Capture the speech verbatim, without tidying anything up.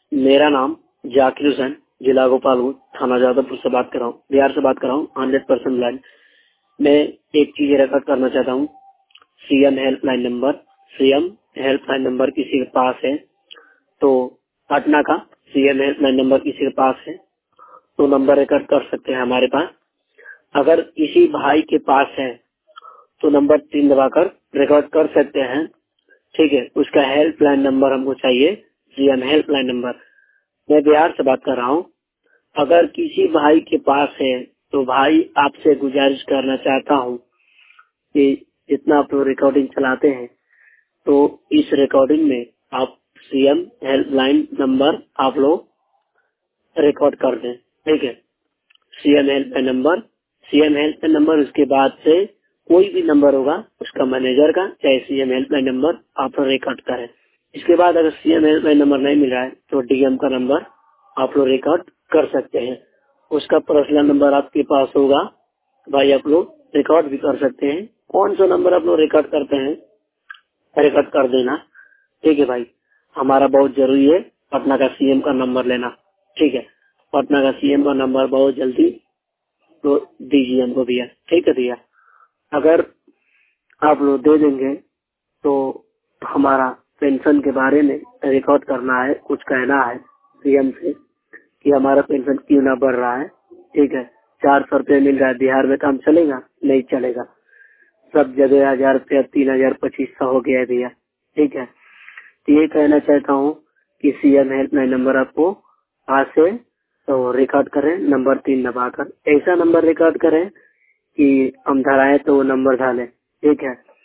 मेरा नाम जाकिर हुसैन, जिला गोपालगंज, थाना जादवपुर से बात कर रहा हूँ, बिहार से बात कर रहा हूँ। Hundred percent blind. मैं एक चीज रिकॉर्ड करना चाहता हूँ। CM helpline number CM helpline number किसी के पास है तो पटना का सीएम हेल्पलाइन नंबर किसी के पास है तो नंबर रिकॉर्ड कर सकते हैं हमारे पास। अगर किसी भाई के पास है तो नंबर तीन दबाकर रिकॉर्ड कर सकते हैं। ठीक है, उसका हेल्पलाइन नंबर हमको चाहिए, सीएम हेल्पलाइन नंबर। मैं बिहार से बात कर रहा हूँ। अगर किसी भाई के पास है तो भाई आपसे गुजारिश करना चाहता हूँ कि जितना आप लोग रिकॉर्डिंग चलाते हैं तो इस रिकॉर्डिंग में आप सीएम हेल्पलाइन नंबर आप लोग रिकॉर्ड कर दें। ठीक है, CM helpline number CM helpline number उसके बाद से कोई भी नंबर होगा उसका मैनेजर का, चाहे सीएम हेल्पलाइन नंबर आप लोग रिकॉर्ड करें। इसके बाद अगर सीएम हेल्पलाइन नंबर नहीं मिल रहा है तो डीएम का नंबर आप लोग रिकॉर्ड कर सकते हैं। उसका पर्सनल नंबर आपके पास होगा, भाई आप लोग रिकॉर्ड भी कर सकते हैं। कौन सा नंबर आप लोग रिकॉर्ड करते हैं रिकॉर्ड कर देना। ठीक है भाई, हमारा बहुत जरूरी है पटना का सीएम का नंबर लेना। ठीक है, पटना का सीएम का नंबर बहुत जल्दी तो दीजिए हमको भैया। ठीक है भैया, अगर आप लोग दे देंगे तो हमारा पेंशन के बारे में रिकॉर्ड करना है, कुछ कहना है सीएम से कि हमारा पेंशन क्यों ना बढ़ रहा है। ठीक है, चार सौ रूपये मिल रहा है, बिहार में काम चलेगा? नहीं चलेगा। सब जगह हजार रूपया, तीन हजार पच्चीस सौ हो गया है भैया। ठीक है, तो ये कहना चाहता हूँ कि सीएम हेल्पलाइन नंबर आपको आज से तो रिकॉर्ड करें, नंबर तीन दबाकर। ऐसा नंबर रिकॉर्ड करें कि हम धराए तो वो नंबर डालें। ठीक है,